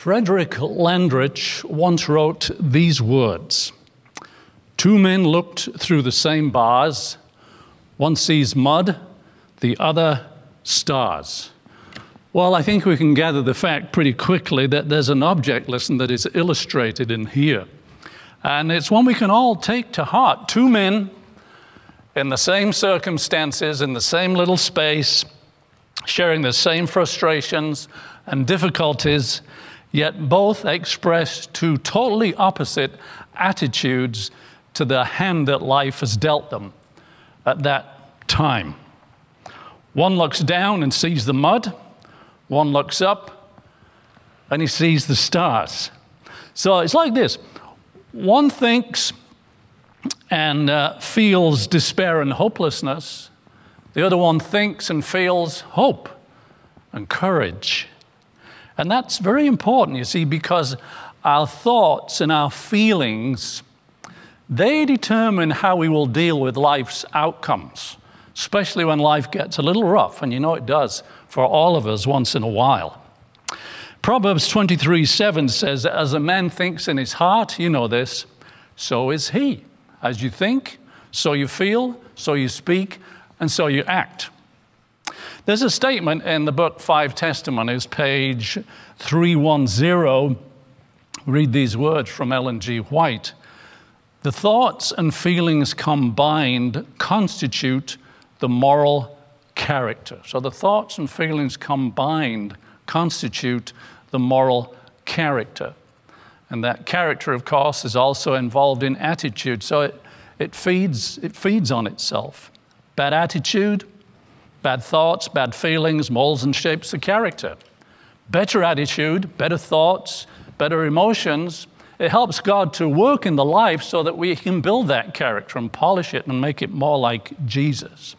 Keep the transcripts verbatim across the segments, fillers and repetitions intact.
Frederick Landrich once wrote these words: "Two men looked through the same bars. One sees mud, the other stars." Well, I think we can gather the fact pretty quickly that there's an object lesson that is illustrated in here. And it's one we can all take to heart. Two men in the same circumstances, in the same little space, sharing the same frustrations and difficulties, yet both express two totally opposite attitudes to the hand that life has dealt them at that time. One looks down and sees the mud. One looks up and he sees the stars. So it's like this. One thinks and uh, feels despair and hopelessness. The other one thinks and feels hope and courage. And that's very important, you see, because our thoughts and our feelings, they determine how we will deal with life's outcomes, especially when life gets a little rough, and you know it does for all of us once in a while. Proverbs twenty-three seven says, "As a man thinks in his heart," you know this, "so is he. As you think, so you feel, so you speak, and so you act." There's a statement in the book Five Testimonies, page three ten. Read these words from Ellen G. White. "The thoughts and feelings combined constitute the moral character." So the thoughts and feelings combined constitute the moral character. And that character, of course, is also involved in attitude. So it, it feeds, it feeds on itself. Bad attitude, bad thoughts, bad feelings molds and shapes the character. Better attitude, better thoughts, better emotions, it helps God to work in the life so that we can build that character and polish it and make it more like Jesus.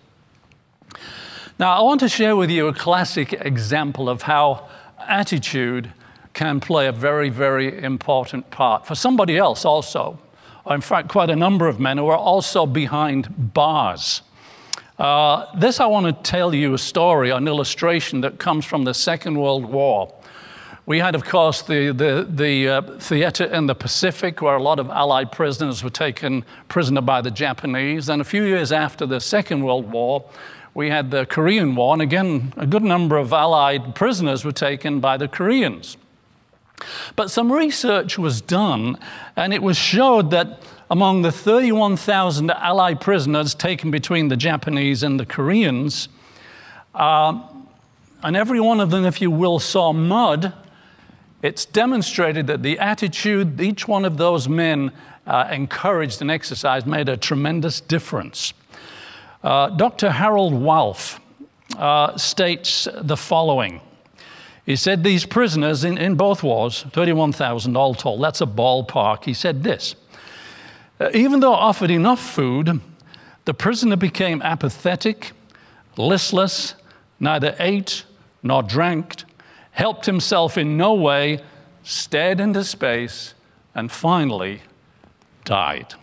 Now, I want to share with you a classic example of how attitude can play a very, very important part for somebody else also. Or in fact, quite a number of men who are also behind bars. Uh, this, I want to tell you a story, an illustration that comes from the Second World War. We had, of course, the, the, the uh, theater in the Pacific where a lot of Allied prisoners were taken prisoner by the Japanese. And a few years after the Second World War, we had the Korean War. And again, a good number of Allied prisoners were taken by the Koreans. But some research was done, and it was showed that among the thirty-one thousand Allied prisoners taken between the Japanese and the Koreans, uh, and every one of them, if you will, saw mud, it's demonstrated that the attitude each one of those men uh, encouraged and exercised made a tremendous difference. Uh, Doctor Harold Walf uh, states the following. He said these prisoners in, in both wars, thirty-one thousand all told, that's a ballpark. He said this: "Even though offered enough food, the prisoner became apathetic, listless, neither ate nor drank, helped himself in no way, stared into space, and finally died."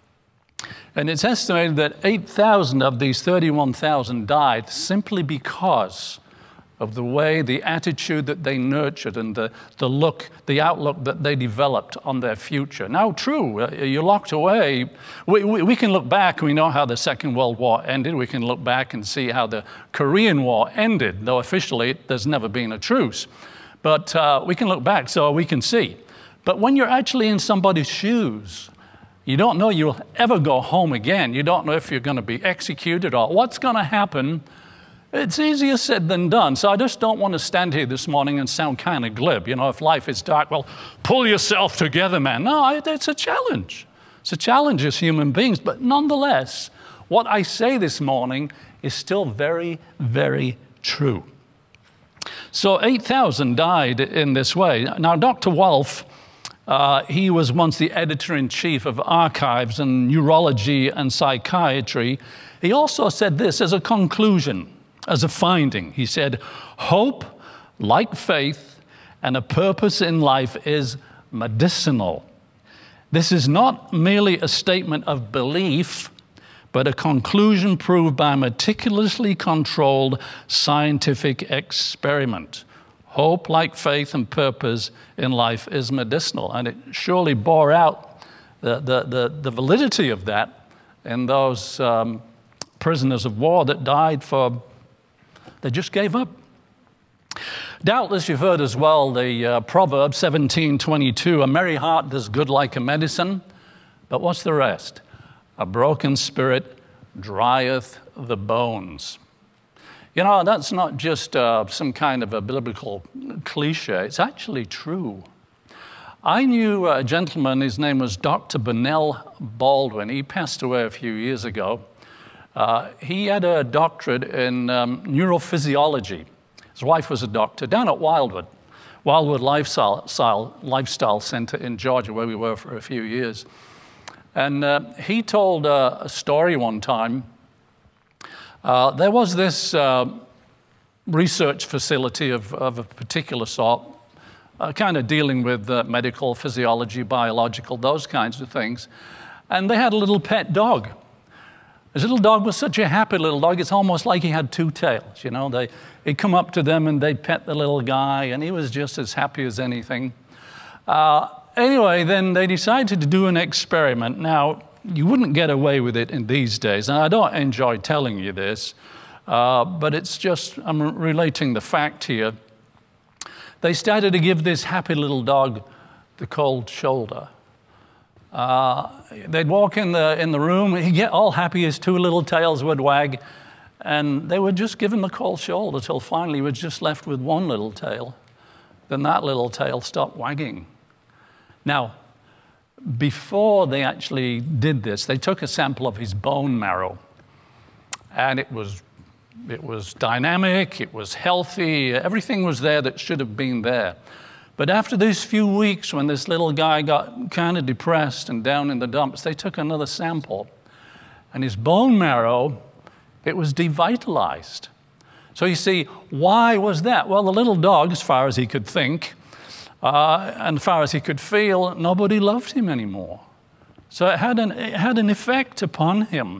And it's estimated that eight thousand of these thirty-one thousand died simply because of the way, the attitude that they nurtured and the, the look, the outlook that they developed on their future. Now, true, uh, you're locked away. We, we, we can look back, we know how the Second World War ended. We can look back and see how the Korean War ended, though officially there's never been a truce. But uh, we can look back so we can see. But when you're actually in somebody's shoes, you don't know you'll ever go home again. You don't know if you're going to be executed or what's going to happen. It's easier said than done. So I just don't want to stand here this morning and sound kind of glib. You know, if life is dark, well, pull yourself together, man. No, it's a challenge. It's a challenge as human beings. But nonetheless, what I say this morning is still very, very true. So eight thousand died in this way. Now, Doctor Walf, uh, he was once the editor-in-chief of Archives and Neurology and Psychiatry. He also said this as a conclusion. As a finding, he said, "Hope, like faith, and a purpose in life is medicinal. This is not merely a statement of belief, but a conclusion proved by a meticulously controlled scientific experiment. Hope, like faith and purpose in life, is medicinal. And it surely bore out the, the, the, the validity of that in those um, prisoners of war that died for, they just gave up. Doubtless you've heard as well the uh, proverb seventeen twenty-two, a merry heart does good like a medicine, but what's the rest? A broken spirit drieth the bones. You know, that's not just uh, some kind of a biblical cliche. It's actually true. I knew a gentleman, his name was Doctor Bonnell Baldwin. He passed away a few years ago. Uh, he had a doctorate in um, neurophysiology. His wife was a doctor down at Wildwood, Wildwood Lifestyle, Lifestyle Center in Georgia, where we were for a few years. And uh, he told uh, a story one time. Uh, there was this uh, research facility of, of a particular sort, uh, kind of dealing with uh, medical, physiology, biological, those kinds of things. And they had a little pet dog. His little dog was such a happy little dog, it's almost like he had two tails, you know. They, he'd come up to them and they'd pet the little guy, and he was just as happy as anything. Uh, anyway, then they decided to do an experiment. Now, you wouldn't get away with it in these days, and I don't enjoy telling you this, uh, but it's just, I'm relating the fact here. They started to give this happy little dog the cold shoulder. Uh, they'd walk in the in the room, he'd get all happy, his two little tails would wag, and they would just give him the cold shoulder till finally he was just left with one little tail. Then that little tail stopped wagging. Now, before they actually did this, they took a sample of his bone marrow, and it was it was dynamic, it was healthy, everything was there that should have been there. But after these few weeks, when this little guy got kind of depressed and down in the dumps, they took another sample. And his bone marrow, it was devitalized. So you see, why was that? Well, the little dog, as far as he could think, uh, and as far as he could feel, nobody loved him anymore. So it had an, it had an effect upon him.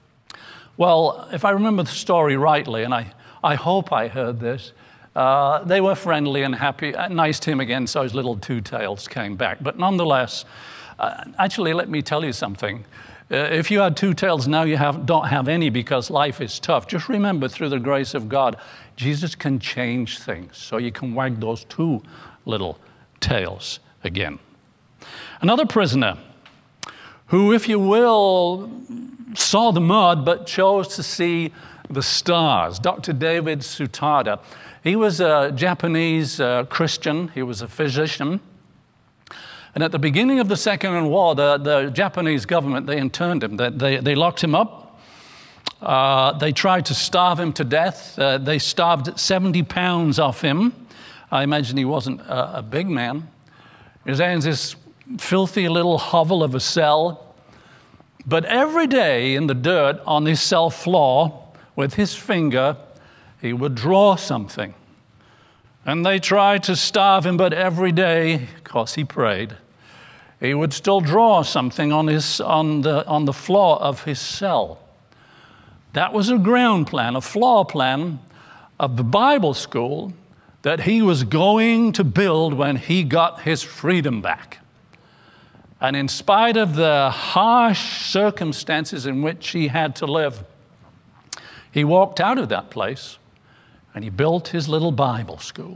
Well, if I remember the story rightly, and I, I hope I heard this, Uh, they were friendly and happy, uh, nice to him again, so his little two tails came back. But nonetheless, uh, actually, let me tell you something. Uh, if you had two tails, now you have, don't have any because life is tough. Just remember, through the grace of God, Jesus can change things, so you can wag those two little tails again. Another prisoner who, if you will, saw the mud but chose to see the stars, Doctor David Sutada. He was a Japanese uh, Christian. He was a physician. And at the beginning of the Second World War, the, the Japanese government, they interned him. They, they, they locked him up. Uh, they tried to starve him to death. Uh, they starved seventy pounds off him. I imagine he wasn't a, a big man. He was in this filthy little hovel of a cell. But every day in the dirt on his cell floor, with his finger, he would draw something. And they tried to starve him, but every day, because he prayed, he would still draw something on, his, on, the, on the floor of his cell. That was a ground plan, a floor plan of the Bible school that he was going to build when he got his freedom back. And in spite of the harsh circumstances in which he had to live, he walked out of that place and he built his little Bible school.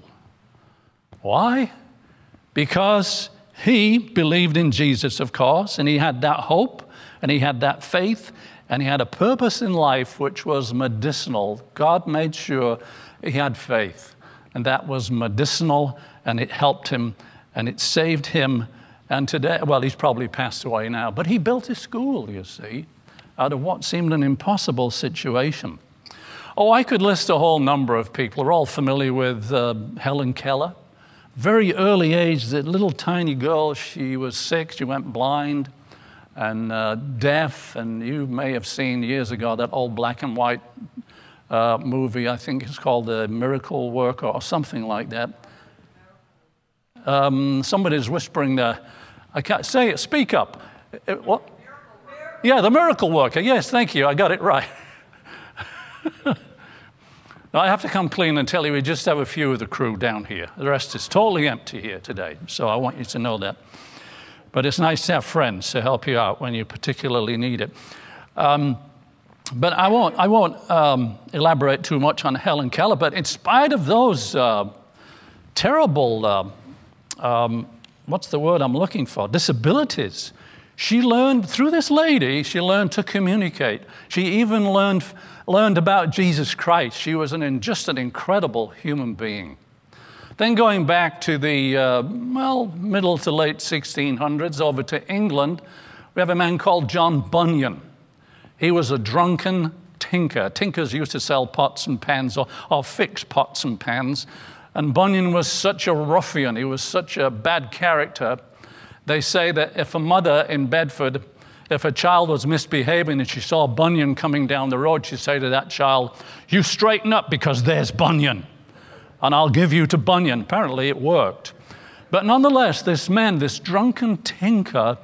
Why? Because he believed in Jesus, of course, and he had that hope, and he had that faith, and he had a purpose in life which was medicinal. God made sure he had faith, and that was medicinal, and it helped him, and it saved him. And today, well, he's probably passed away now, but he built a school, you see, out of what seemed an impossible situation. Oh, I could list a whole number of people. We're all familiar with uh, Helen Keller. Very early age, that little tiny girl, she was sick, she went blind and uh, deaf, and you may have seen years ago that old black and white uh, movie, I think it's called The Miracle Worker or something like that. Um, somebody's whispering there. I can't say it, speak up. It, what? Yeah, The Miracle Worker, yes, thank you, I got it right. Now, I have to come clean and tell you we just have a few of the crew down here. The rest is totally empty here today, so I want you to know that. But it's nice to have friends to help you out when you particularly need it. Um, but I won't, I won't um, elaborate too much on Helen Keller, but in spite of those uh, terrible, uh, um, what's the word I'm looking for, disabilities, she learned, through this lady, she learned to communicate. She even learned, learned about Jesus Christ. She was an, just an incredible human being. Then going back to the, uh, well, middle to late sixteen hundreds, over to England, we have a man called John Bunyan. He was a drunken tinker. Tinkers used to sell pots and pans or, or fix pots and pans. And Bunyan was such a ruffian. He was such a bad character. They say that if a mother in Bedford, if a child was misbehaving and she saw Bunyan coming down the road, she'd say to that child, "You straighten up because there's Bunyan, and I'll give you to Bunyan." Apparently it worked. But nonetheless, this man, this drunken tinker,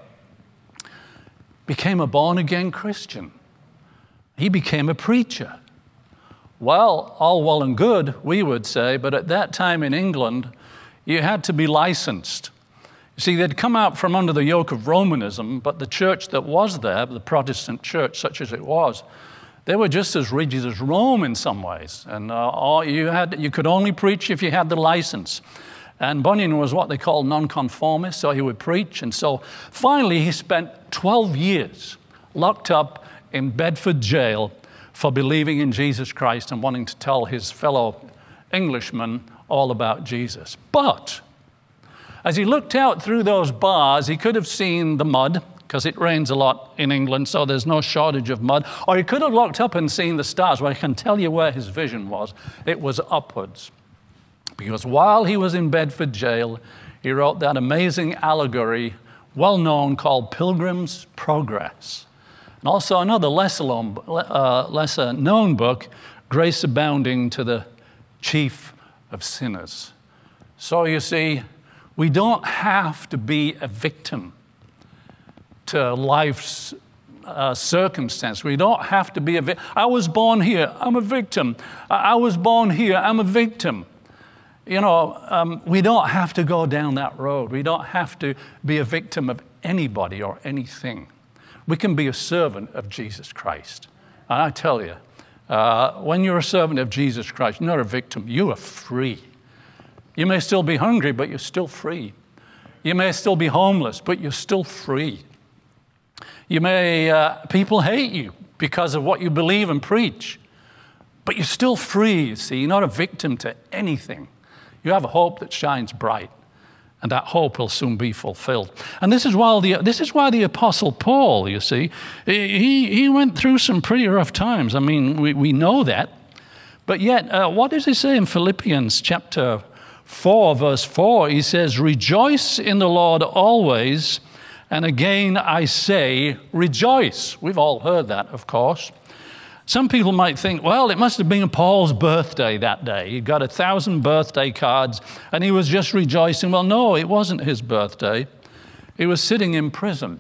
became a born-again Christian. He became a preacher. Well, all well and good, we would say, but at that time in England, you had to be licensed. You see, they'd come out from under the yoke of Romanism, but the church that was there, the Protestant church, such as it was, they were just as rigid as Rome in some ways. And uh, all you, had, you could only preach if you had the license. And Bunyan was what they called nonconformist, so he would preach. And so finally he spent twelve years locked up in Bedford jail for believing in Jesus Christ and wanting to tell his fellow Englishmen all about Jesus. But as he looked out through those bars, he could have seen the mud, because it rains a lot in England, so there's no shortage of mud. Or he could have looked up and seen the stars. Well, I can tell you where his vision was. It was upwards. Because while he was in Bedford jail, he wrote that amazing allegory, well known, called Pilgrim's Progress. And also another lesser known, uh, lesser known book, Grace Abounding to the Chief of Sinners. So you see, we don't have to be a victim to life's uh, circumstance. We don't have to be a victim. I was born here, I'm a victim. I was born here, I'm a victim. You know, um, we don't have to go down that road. We don't have to be a victim of anybody or anything. We can be a servant of Jesus Christ. And I tell you, uh, when you're a servant of Jesus Christ, you're not a victim, you are free. You may still be hungry, but you're still free. You may still be homeless, but you're still free. You may, uh, people hate you because of what you believe and preach, but you're still free, you see. You're not a victim to anything. You have a hope that shines bright, and that hope will soon be fulfilled. And this is why the, this is why the Apostle Paul, you see, he, he went through some pretty rough times. I mean, we, we know that. But yet, uh, what does he say in Philippians chapter four, verse four? He says, "Rejoice in the Lord always, and again I say, rejoice." We've all heard that, of course. Some people might think, well, it must have been Paul's birthday that day. He got a thousand birthday cards, and he was just rejoicing. Well, no, it wasn't his birthday. He was sitting in prison.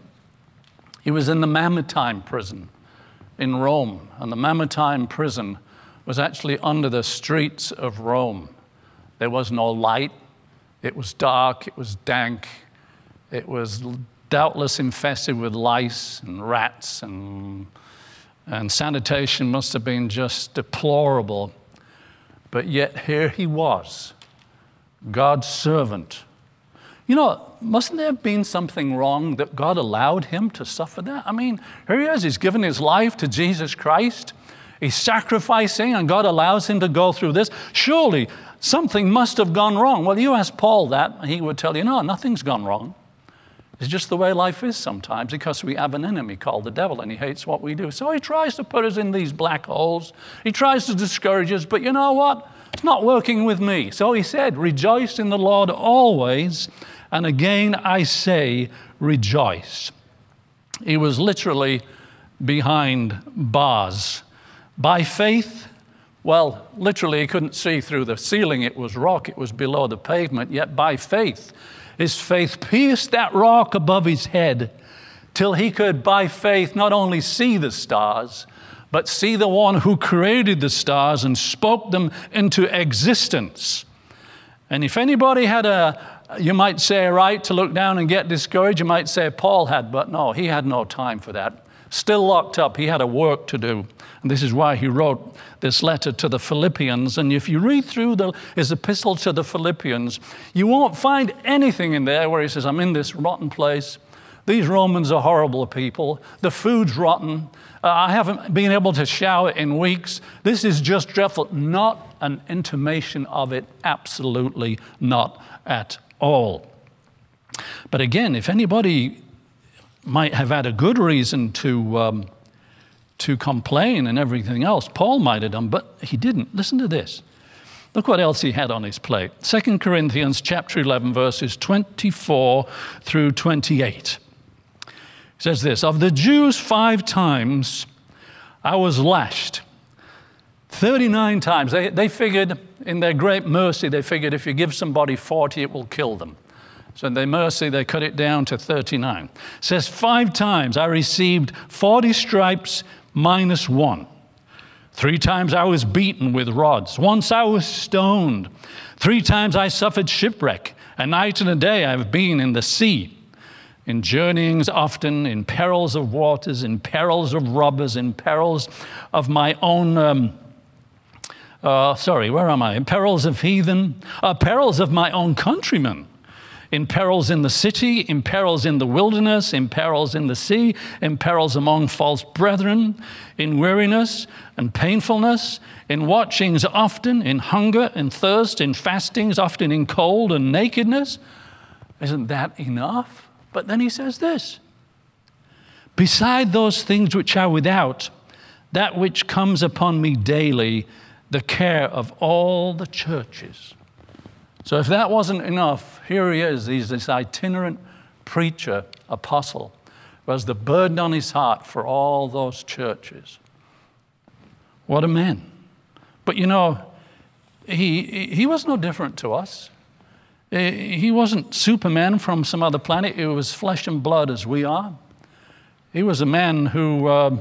He was in the Mamertine prison in Rome, and the Mamertine prison was actually under the streets of Rome. There was no light. It was dark. It was dank. It was doubtless infested with lice and rats, and, and sanitation must have been just deplorable. But yet here he was, God's servant. You know, mustn't there have been something wrong that God allowed him to suffer that? I mean, here he is. He's given his life to Jesus Christ. He's sacrificing, and God allows him to go through this. Surely something must have gone wrong. Well, you ask Paul that, and he would tell you, no, nothing's gone wrong. It's just the way life is sometimes, because we have an enemy called the devil, and he hates what we do. So he tries to put us in these black holes. He tries to discourage us, but you know what? It's not working with me. So he said, rejoice in the Lord always, and again I say, rejoice. He was literally behind bars. By faith, well, literally he couldn't see through the ceiling. It was rock. It was below the pavement. Yet by faith, his faith pierced that rock above his head till he could, by faith, not only see the stars, but see the one who created the stars and spoke them into existence. And if anybody had a, you might say, a right to look down and get discouraged, you might say Paul had, but no, he had no time for that. Still locked up, he had a work to do. And this is why he wrote this letter to the Philippians. And if you read through the, his epistle to the Philippians, you won't find anything in there where he says, I'm in this rotten place. These Romans are horrible people. The food's rotten. Uh, I haven't been able to shower in weeks. This is just dreadful. Not an intimation of it. Absolutely not at all. But again, if anybody might have had a good reason to um, to complain and everything else, Paul might have done, but he didn't. Listen to this. Look what else he had on his plate. Second Corinthians chapter eleven, verses twenty-four through twenty-eight. It says this, of the Jews five times I was lashed. thirty-nine times. They, they figured, in their great mercy, they figured if you give somebody forty, it will kill them. So in their mercy, they cut it down to thirty-nine. It says, five times I received forty stripes minus one. Three times I was beaten with rods. Once I was stoned. Three times I suffered shipwreck. A night and a day I have been in the sea. In journeyings often, in perils of waters, in perils of robbers, in perils of my own... Um, uh, sorry, where am I? In perils of heathen, uh, perils of my own countrymen. In perils in the city, in perils in the wilderness, in perils in the sea, in perils among false brethren, in weariness and painfulness, in watchings often, in hunger and thirst, in fastings often, in cold and nakedness. Isn't that enough? But then he says this, beside those things which are without, that which comes upon me daily, the care of all the churches. So if that wasn't enough, here he is. He's this itinerant preacher, apostle, who has the burden on his heart for all those churches. What a man. But you know, he, he was no different to us. He wasn't Superman from some other planet. He was flesh and blood as we are. He was a man who uh,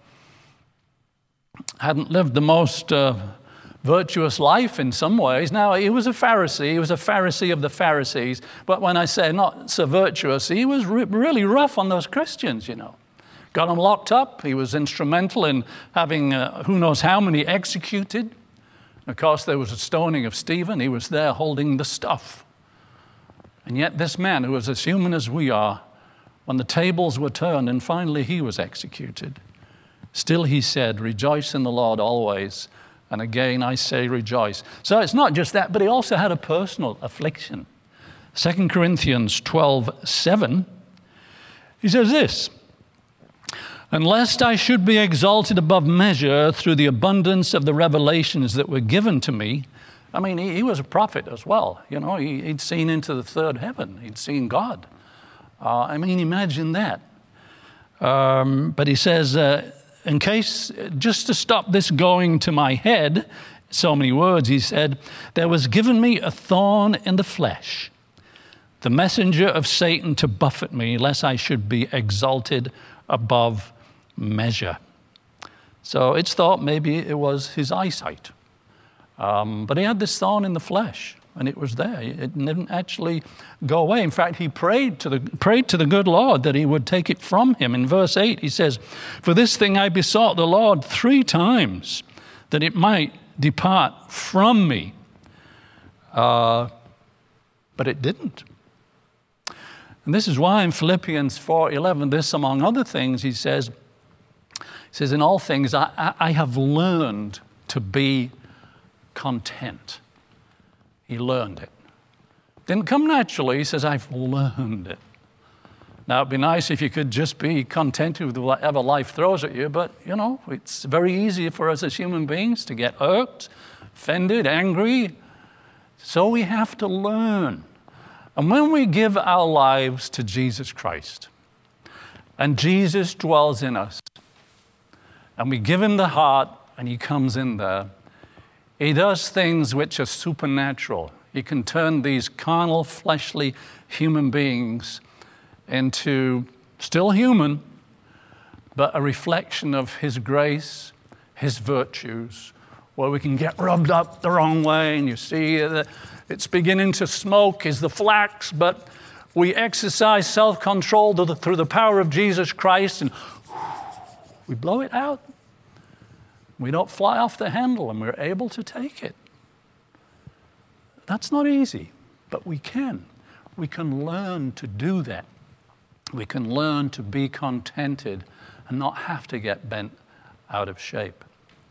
hadn't lived the most... Uh, virtuous life in some ways. Now, he was a Pharisee. He was a Pharisee of the Pharisees. But when I say not so virtuous, he was re- really rough on those Christians, you know. Got them locked up. He was instrumental in having uh, who knows how many executed. Of course, there was a stoning of Stephen. He was there holding the stuff. And yet this man, who was as human as we are, when the tables were turned and finally he was executed, still he said, rejoice in the Lord always. And again, I say rejoice. So it's not just that, but he also had a personal affliction. Second Corinthians twelve seven, he says this, and lest I should be exalted above measure through the abundance of the revelations that were given to me. I mean, he, he was a prophet as well. You know, he, he'd seen into the third heaven. He'd seen God. Uh, I mean, imagine that. Um, but he says... Uh, In case, just to stop this going to my head, so many words, he said, there was given me a thorn in the flesh, the messenger of Satan to buffet me, lest I should be exalted above measure. So it's thought maybe it was his eyesight. Um, but he had this thorn in the flesh, and it was there. It didn't actually go away. In fact, he prayed to the prayed to the good Lord that he would take it from him. In verse eight, he says, for this thing I besought the Lord three times, that it might depart from me. Uh, but it didn't. And this is why in Philippians four eleven, this among other things, he says, he says, in all things, I, I have learned to be content. He learned it. Didn't come naturally. He says, I've learned it. Now, it'd be nice if you could just be contented with whatever life throws at you, but, you know, it's very easy for us as human beings to get irked, offended, angry. So we have to learn. And when we give our lives to Jesus Christ, and Jesus dwells in us, and we give him the heart, and he comes in there, he does things which are supernatural. He can turn these carnal, fleshly human beings into still human, but a reflection of his grace, his virtues, where we can get rubbed up the wrong way, and you see that it's beginning to smoke is the flax, but we exercise self-control through the power of Jesus Christ, and we blow it out. We don't fly off the handle, and we're able to take it. That's not easy, but we can. We can learn to do that. We can learn to be contented and not have to get bent out of shape.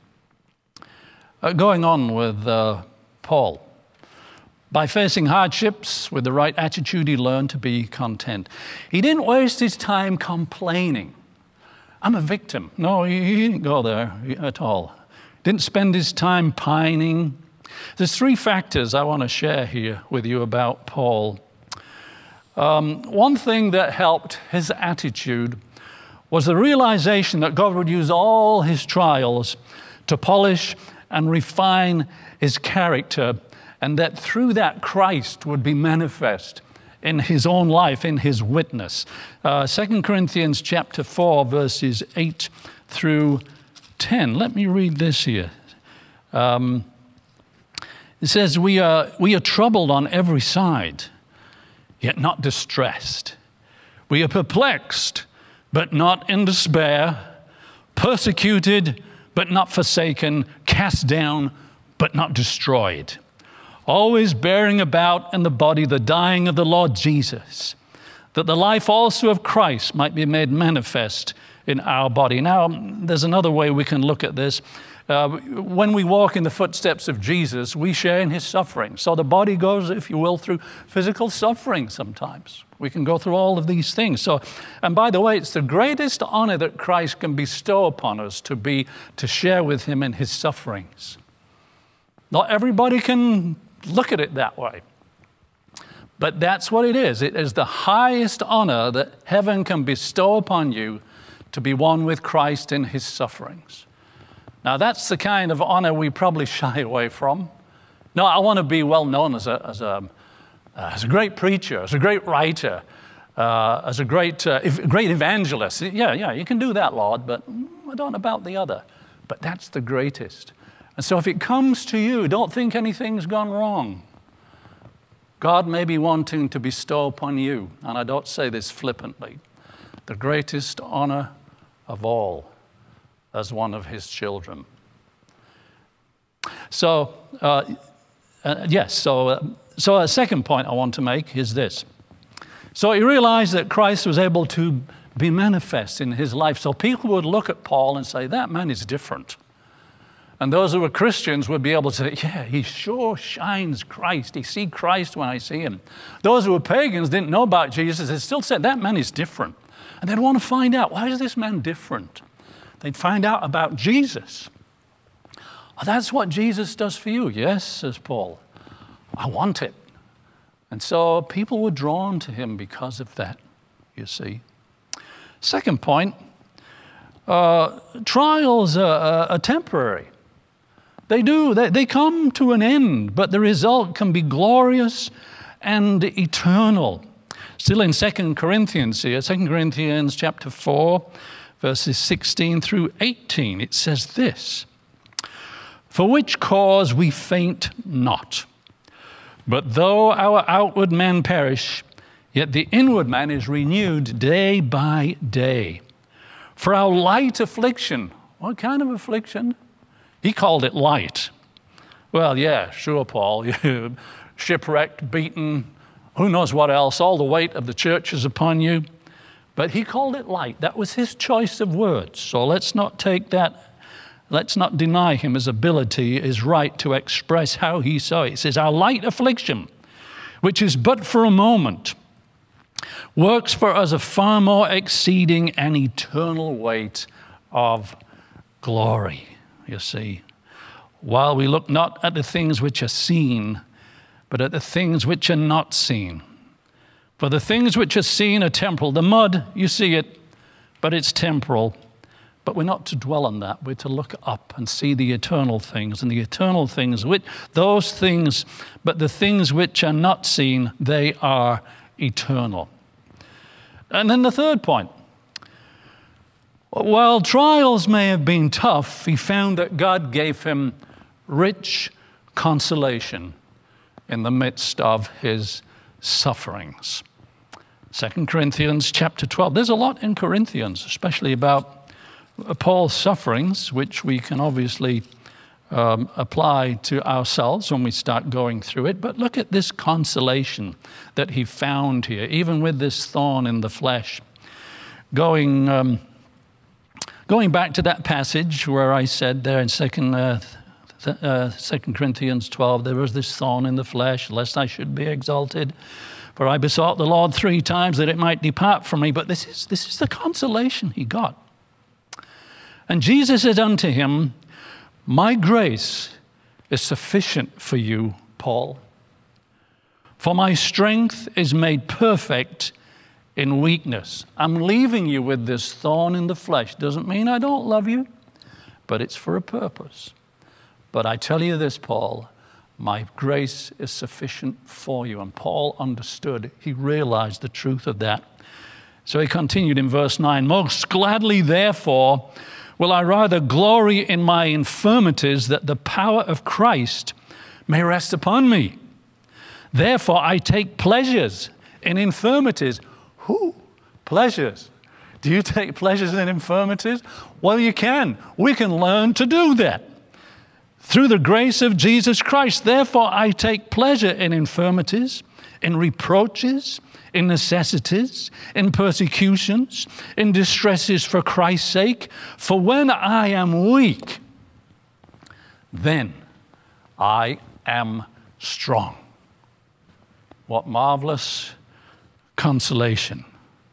Uh, going on with uh, Paul. By facing hardships with the right attitude, he learned to be content. He didn't waste his time complaining. I'm a victim. No, he, he didn't go there at all. Didn't spend his time pining. There's three factors I want to share here with you about Paul. Um, one thing that helped his attitude was the realization that God would use all his trials to polish and refine his character, and that through that Christ would be manifest in his own life, in his witness. Uh, Second Corinthians chapter four, verses eight through ten. Let me read this here. Um, it says, we are, we are troubled on every side, yet not distressed. We are perplexed, but not in despair, persecuted, but not forsaken, cast down, but not destroyed. Always bearing about in the body the dying of the Lord Jesus, that the life also of Christ might be made manifest in our body. Now, there's another way we can look at this. Uh, when we walk in the footsteps of Jesus, we share in his suffering. So the body goes, if you will, through physical suffering sometimes. We can go through all of these things. So, and by the way, it's the greatest honor that Christ can bestow upon us to be, to share with him in his sufferings. Not everybody can look at it that way. But that's what it is. It is the highest honor that heaven can bestow upon you to be one with Christ in his sufferings. Now, that's the kind of honor we probably shy away from. No, I want to be well known as a, as a, uh, as a great preacher, as a great writer, uh, as a great, uh, great evangelist. Yeah, yeah, you can do that, Lord, but I don't know about the other. But that's the greatest. And so if it comes to you, don't think anything's gone wrong. God may be wanting to bestow upon you, and I don't say this flippantly, the greatest honor of all as one of his children. So, uh, uh, yes, so, uh, so a second point I want to make is this. So he realized that Christ was able to be manifest in his life. So people would look at Paul and say, that man is different. And those who were Christians would be able to say, yeah, he sure shines Christ. He see Christ when I see him. Those who were pagans, didn't know about Jesus, they still said, that man is different. And they'd want to find out, why is this man different? They'd find out about Jesus. Oh, that's what Jesus does for you. Yes, says Paul. I want it. And so people were drawn to him because of that, you see. Second point, uh, trials are, are temporary. They do. They, they come to an end, but the result can be glorious and eternal. Still in Second Corinthians here, Second Corinthians chapter four, verses sixteen through eighteen, it says this, for which cause we faint not. But though our outward man perish, yet the inward man is renewed day by day. For our light affliction, what kind of affliction? He called it light. Well, yeah, sure, Paul, shipwrecked, beaten, who knows what else, all the weight of the church is upon you. But he called it light. That was his choice of words. So let's not take that, let's not deny him his ability, his right to express how he saw it. He says, our light affliction, which is but for a moment, works for us a far more exceeding and eternal weight of glory, you see. While we look not at the things which are seen, but at the things which are not seen. For the things which are seen are temporal. The mud, you see it, but it's temporal. But we're not to dwell on that. We're to look up and see the eternal things. And the eternal things, which, those things, but the things which are not seen, they are eternal. And then the third point. While trials may have been tough, he found that God gave him rich consolation in the midst of his sufferings. Second Corinthians chapter twelve. There's a lot in Corinthians, especially about Paul's sufferings, which we can obviously um, apply to ourselves when we start going through it. But look at this consolation that he found here, even with this thorn in the flesh. Going, um, going back to that passage where I said there in Second uh, uh, Second Corinthians twelve, there was this thorn in the flesh, lest I should be exalted. For I besought the Lord three times that it might depart from me. But this is, this is the consolation he got. And Jesus said unto him, my grace is sufficient for you, Paul. For my strength is made perfect in weakness. I'm leaving you with this thorn in the flesh. Doesn't mean I don't love you, but it's for a purpose. But I tell you this, Paul, my grace is sufficient for you. And Paul understood. He realized the truth of that. So he continued in verse nine, most gladly, therefore, will I rather glory in my infirmities, that the power of Christ may rest upon me. Therefore, I take pleasures in infirmities. Who? Pleasures. Do you take pleasures in infirmities? Well, you can. We can learn to do that. Through the grace of Jesus Christ, therefore I take pleasure in infirmities, in reproaches, in necessities, in persecutions, in distresses for Christ's sake. For when I am weak, then I am strong. What marvelous consolation.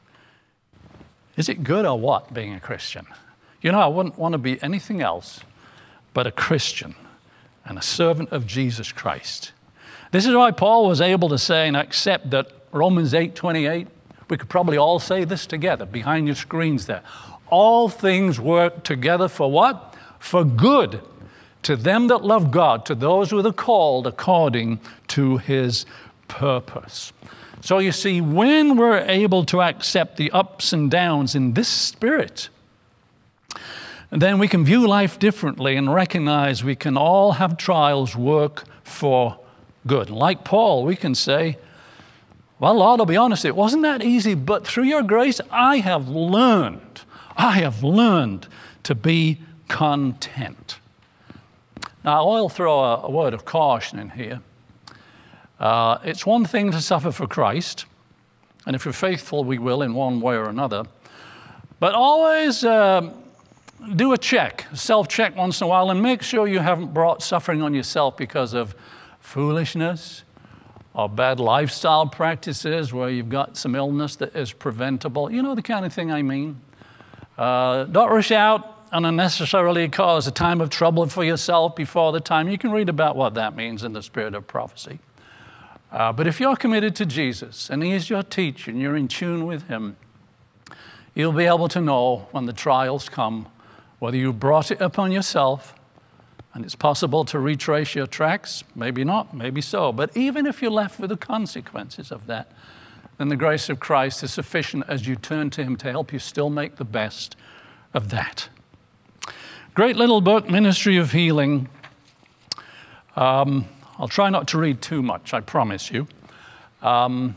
Is it good or what, being a Christian? You know, I wouldn't want to be anything else but a Christian and a servant of Jesus Christ. This is why Paul was able to say and accept that Romans eight twenty-eight, we could probably all say this together behind your screens there. All things work together for what? For good, to them that love God, to those who are called according to his purpose. So you see, when we're able to accept the ups and downs in this spirit, then we can view life differently and recognize we can all have trials work for good. Like Paul, we can say, well, Lord, I'll be honest, it wasn't that easy, but through your grace, I have learned, I have learned to be content. Now, I'll throw a, a word of caution in here. Uh, it's one thing to suffer for Christ, and if you're faithful, we will in one way or another. But always uh, do a check, self-check once in a while, and make sure you haven't brought suffering on yourself because of foolishness or bad lifestyle practices where you've got some illness that is preventable. You know the kind of thing I mean. Uh, don't rush out and unnecessarily cause a time of trouble for yourself before the time. You can read about what that means in the spirit of prophecy. Uh, but if you're committed to Jesus and he is your teacher and you're in tune with him, you'll be able to know when the trials come whether you brought it upon yourself. And it's possible to retrace your tracks. Maybe not, maybe so. But even if you're left with the consequences of that, then the grace of Christ is sufficient as you turn to him to help you still make the best of that. Great little book, Ministry of Healing. Um, I'll try not to read too much, I promise you. Um,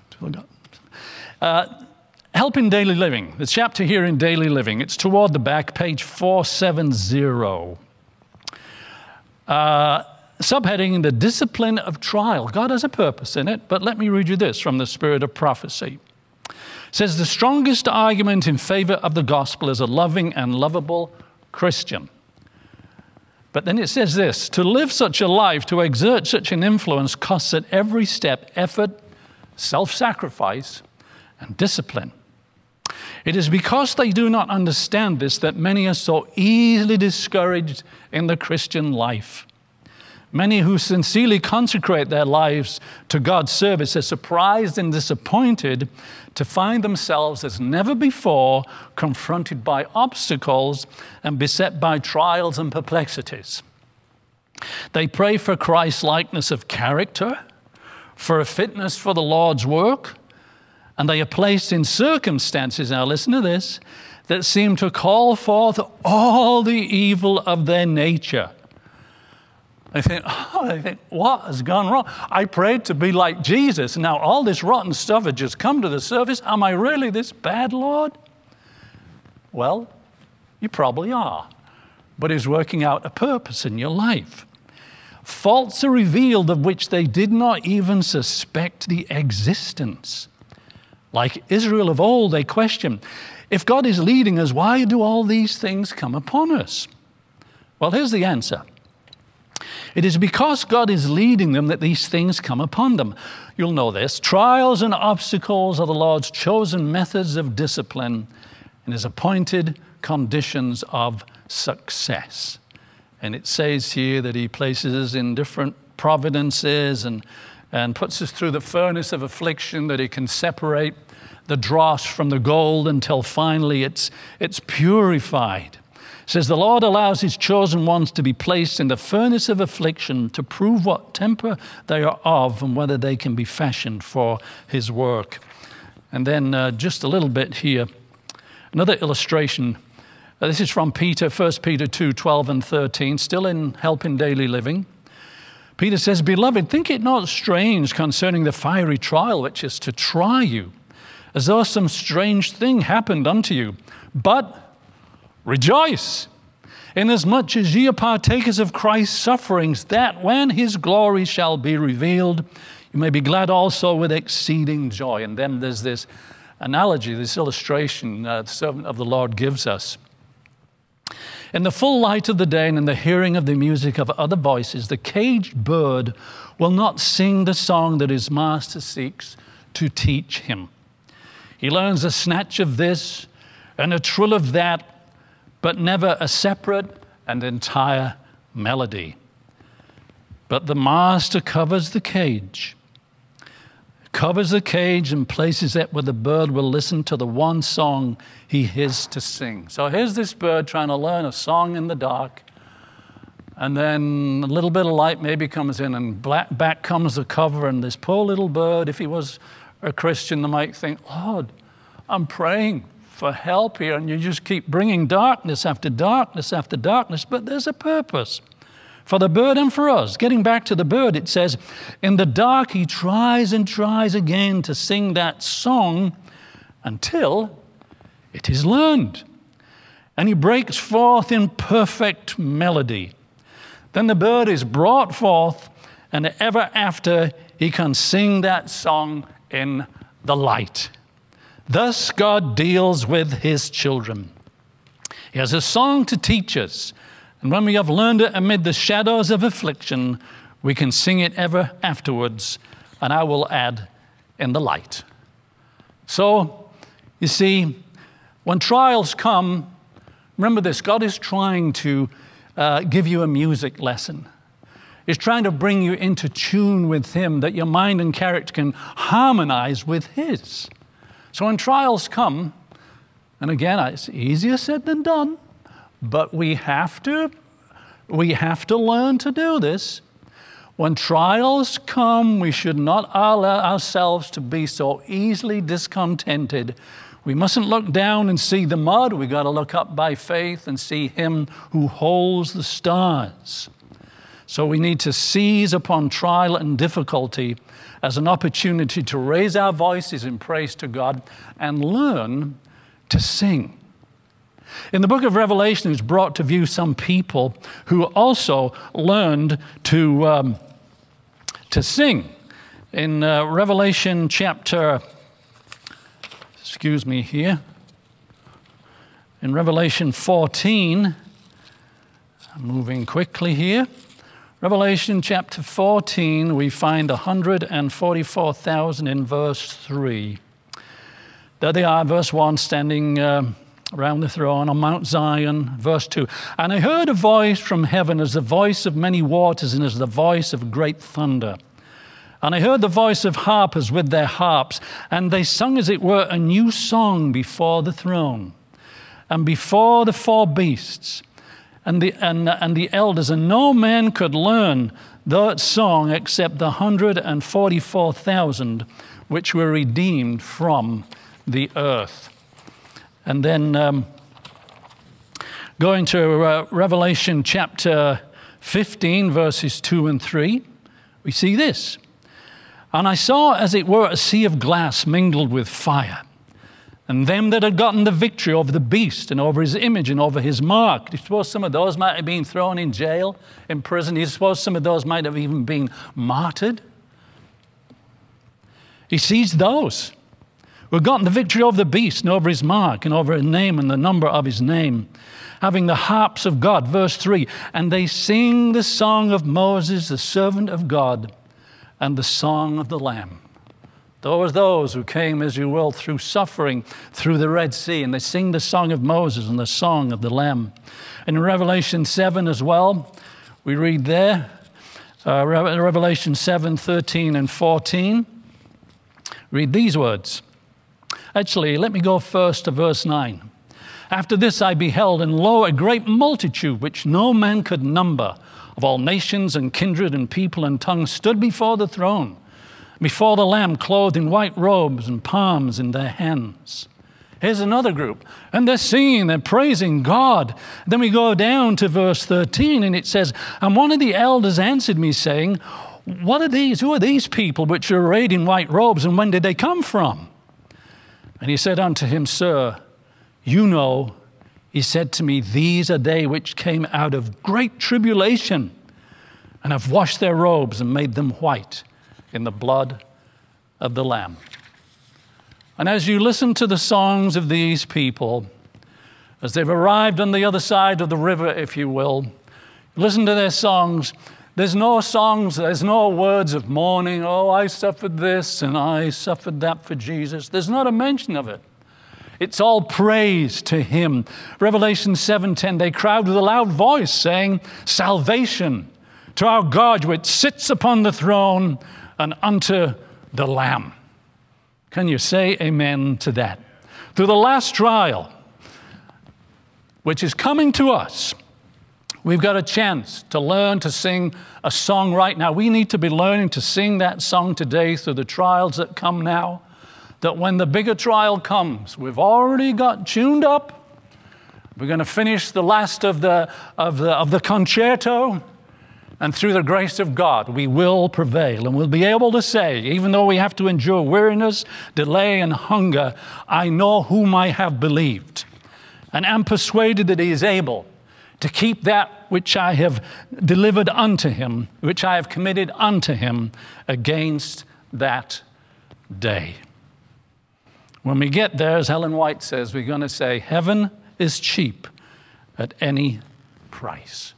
uh, Help in Daily Living. The chapter here in Daily Living. It's toward the back, page four seventy. Uh, subheading, the discipline of trial. God has a purpose in it, but let me read you this from the spirit of prophecy. It says, the strongest argument in favor of the gospel is a loving and lovable Christian. But then it says this, to live such a life, to exert such an influence costs at every step effort, self-sacrifice, and discipline. It is because they do not understand this that many are so easily discouraged in the Christian life. Many who sincerely consecrate their lives to God's service are surprised and disappointed to find themselves as never before confronted by obstacles and beset by trials and perplexities. They pray for Christ's likeness of character, for a fitness for the Lord's work, and they are placed in circumstances, now listen to this, that seem to call forth all the evil of their nature. They think, oh, they think, what has gone wrong? I prayed to be like Jesus, and now all this rotten stuff had just come to the surface. Am I really this bad, Lord? Well, you probably are, but He's working out a purpose in your life. Faults are revealed of which they did not even suspect the existence. Like Israel of old, they question, if God is leading us, why do all these things come upon us? Well, here's the answer. It is because God is leading them that these things come upon them. You'll know this. Trials and obstacles are the Lord's chosen methods of discipline and His appointed conditions of success. And it says here that He places us in different providences and, and puts us through the furnace of affliction, that He can separate the dross from the gold until finally it's, it's purified. It says the Lord allows His chosen ones to be placed in the furnace of affliction to prove what temper they are of and whether they can be fashioned for His work. And then uh, just a little bit here, another illustration. Uh, this is from Peter, First Peter two, twelve and thirteen, still in Help in Daily Living. Peter says, Beloved, think it not strange concerning the fiery trial which is to try you, as though some strange thing happened unto you. But rejoice, inasmuch as ye are partakers of Christ's sufferings, that when His glory shall be revealed, you may be glad also with exceeding joy. And then there's this analogy, this illustration uh, the servant of the Lord gives us. In the full light of the day and in the hearing of the music of other voices, the caged bird will not sing the song that his master seeks to teach him. He learns a snatch of this and a trill of that, but never a separate and entire melody. But the master covers the cage, covers the cage and places it where the bird will listen to the one song he is to sing. So here's this bird trying to learn a song in the dark, and then a little bit of light maybe comes in, and black, back comes the cover, and this poor little bird, if he was a Christian, they might think, Lord, I'm praying for help here, and you just keep bringing darkness after darkness after darkness, but there's a purpose for the bird and for us. Getting back to the bird, it says, in the dark he tries and tries again to sing that song until it is learned, and he breaks forth in perfect melody. Then the bird is brought forth, and ever after he can sing that song in the light. Thus God deals with His children. He has a song to teach us, and when we have learned it amid the shadows of affliction, we can sing it ever afterwards, and I will add, in the light. So, you see, when trials come, remember this, God is trying to uh, give you a music lesson. He's trying to bring you into tune with Him, that your mind and character can harmonize with His. So when trials come, and again, it's easier said than done, but we have to, we have to learn to do this. When trials come, we should not allow ourselves to be so easily discontented. We mustn't look down and see the mud. We've got to look up by faith and see Him who holds the stars. So we need to seize upon trial and difficulty as an opportunity to raise our voices in praise to God and learn to sing. In the book of Revelation, it's brought to view some people who also learned to, um, to sing. In uh, Revelation chapter, excuse me here, in Revelation fourteen, I'm moving quickly here. Revelation chapter fourteen, we find one hundred forty-four thousand in verse three. There they are, verse one, standing uh, around the throne on Mount Zion. Verse two, and I heard a voice from heaven as the voice of many waters and as the voice of great thunder. And I heard the voice of harpers with their harps, and they sung as it were a new song before the throne and before the four beasts and the, and, and the elders, and no man could learn that song except the one hundred forty-four thousand which were redeemed from the earth. And then um, Going to uh, Revelation chapter fifteen, verses two and three, we see this. And I saw, as it were, a sea of glass mingled with fire. And them that had gotten the victory over the beast and over his image and over his mark. Do you suppose some of those might have been thrown in jail, in prison? Do you suppose some of those might have even been martyred? He sees those who had gotten the victory over the beast and over his mark and over his name and the number of his name, having the harps of God. Verse three, and they sing the song of Moses, the servant of God, and the song of the Lamb. Those those who came, as you will, through suffering through the Red Sea, and they sing the song of Moses and the song of the Lamb. And in Revelation seven as well, we read there, uh, Revelation seven, thirteen and fourteen, read these words. Actually, let me go first to verse nine. After this I beheld, and lo, a great multitude, which no man could number, of all nations and kindred and people and tongues, stood before the throne, before the Lamb, clothed in white robes and palms in their hands. Here's another group, and they're singing, they're praising God. Then we go down to verse thirteen, and it says, and one of the elders answered me, saying, what are these? Who are these people which are arrayed in white robes, and when did they come from? And he said unto him, Sir, you know. He said to me, these are they which came out of great tribulation, and have washed their robes and made them white in the blood of the Lamb. And as you listen to the songs of these people, as they've arrived on the other side of the river, if you will, listen to their songs. There's no songs, there's no words of mourning. Oh, I suffered this and I suffered that for Jesus. There's not a mention of it. It's all praise to him. Revelation seven ten, they cried with a loud voice, saying, salvation to our God which sits upon the throne and unto the Lamb. Can you say amen to that? Through the last trial, which is coming to us, we've got a chance to learn to sing a song right now. We need to be learning to sing that song today through the trials that come now, that when the bigger trial comes, we've already got tuned up. We're going to finish the last of the, of the, of the concerto, and through the grace of God, we will prevail, and we'll be able to say, even though we have to endure weariness, delay, and hunger, I know whom I have believed, and am persuaded that he is able to keep that which I have delivered unto him, which I have committed unto him against that day. When we get there, as Ellen White says, we're going to say, heaven is cheap at any price.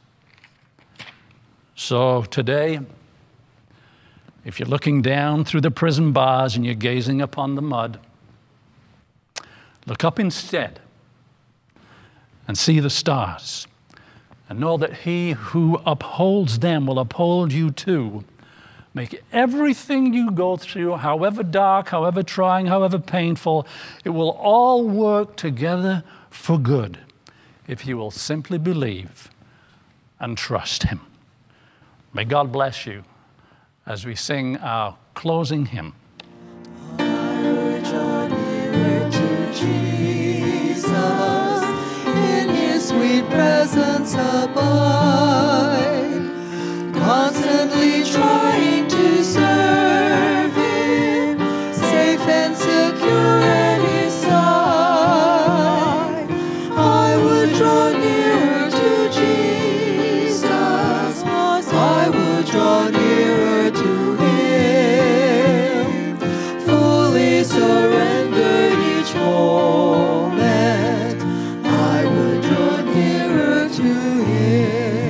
So today, if you're looking down through the prison bars and you're gazing upon the mud, look up instead and see the stars, and know that he who upholds them will uphold you too. Make everything you go through, however dark, however trying, however painful, it will all work together for good if you will simply believe and trust him. May God bless you as we sing our closing hymn. I would draw nearer to Jesus, in his sweet presence abide, constantly trying to serve him, safe and secure at his side. I would draw nearer to Jesus, I would draw nearer to him, fully surrendered each moment, I would draw nearer to him.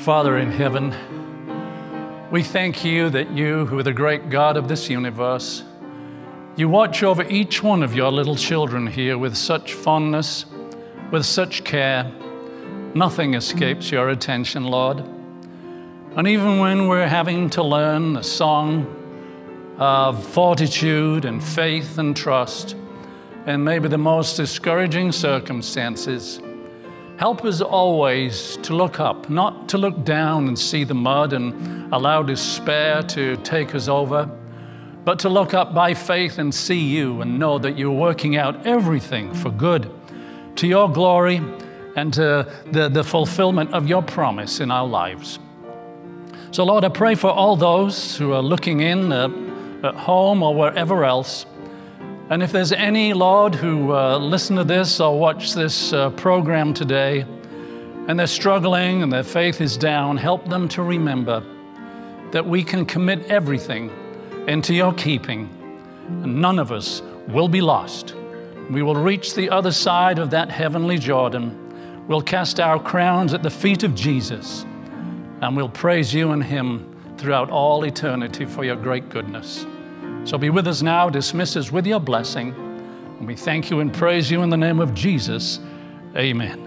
Father in heaven, we thank you that you, who are the great God of this universe, you watch over each one of your little children here with such fondness, with such care. Nothing escapes your attention, Lord. And even when we're having to learn a song of fortitude and faith and trust, and maybe the most discouraging circumstances, help us always to look up, not to look down and see the mud and allow despair to take us over, but to look up by faith and see you and know that you're working out everything for good, to your glory and to the, the fulfillment of your promise in our lives. So, Lord, I pray for all those who are looking in uh, at home or wherever else. And if there's any, Lord, who uh, listen to this or watch this uh, program today, and they're struggling and their faith is down, help them to remember that we can commit everything into your keeping, and none of us will be lost. We will reach the other side of that heavenly Jordan. We'll cast our crowns at the feet of Jesus, and we'll praise you and him throughout all eternity for your great goodness. So be with us now, dismiss us with your blessing, and we thank you and praise you in the name of Jesus. Amen.